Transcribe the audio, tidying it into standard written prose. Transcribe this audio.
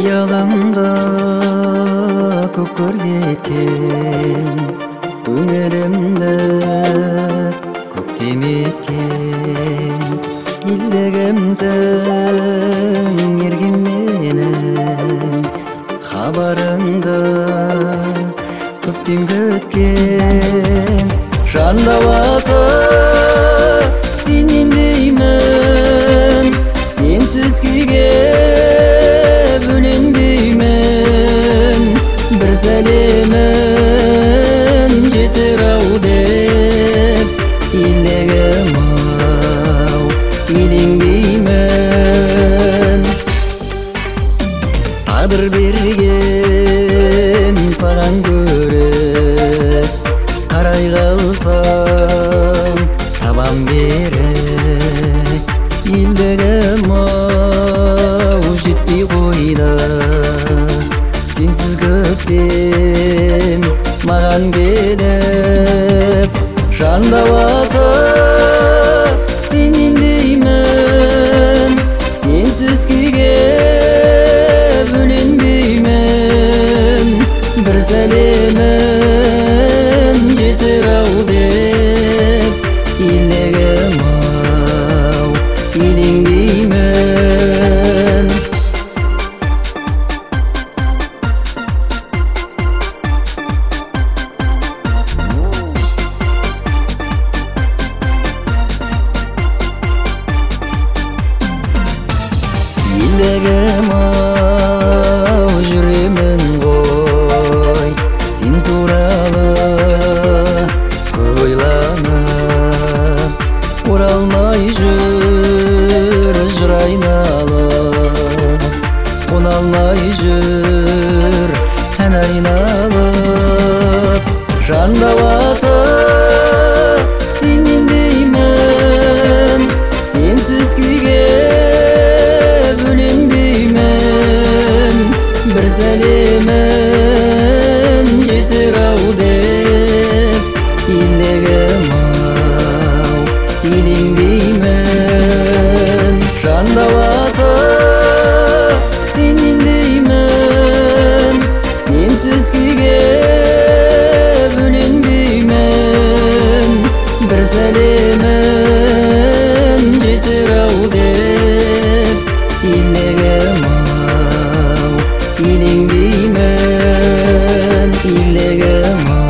Қиялымда көк көрдеткен көңілімді көктем еткен елдігімсің ерген менің хабарыңды көптен күткен жан дауасы сенен деймін сенсіз күйге бөленбеймін бір сәлемін жетер ау деп елігім-ау елеңдеймін тағдыр берген саған көріп қарай қалсам табам беріп елдігім-ау жетпей қойды сенсіз көктем маған келіп жан дауасы сенен деймін сенсіз күйге бөленбеймін бір сәлемін жетер ау деп елігім-ау елеңдеймін елігім-ау жүремін ғой сен туралы көп ойланып оралмай жүр жыр айналып қона алмай жүр ән айналып жан дауасы сенен деймін сенсіз күйге бөленбеймін бір сәлемін жетер ау деп елігім-ау елеңдеймін жан дауасы сенен деймін сенсіз күйге бөленбеймін бір сәлемін жетер ау деп елігім-ау елеңдеймін елігім-ау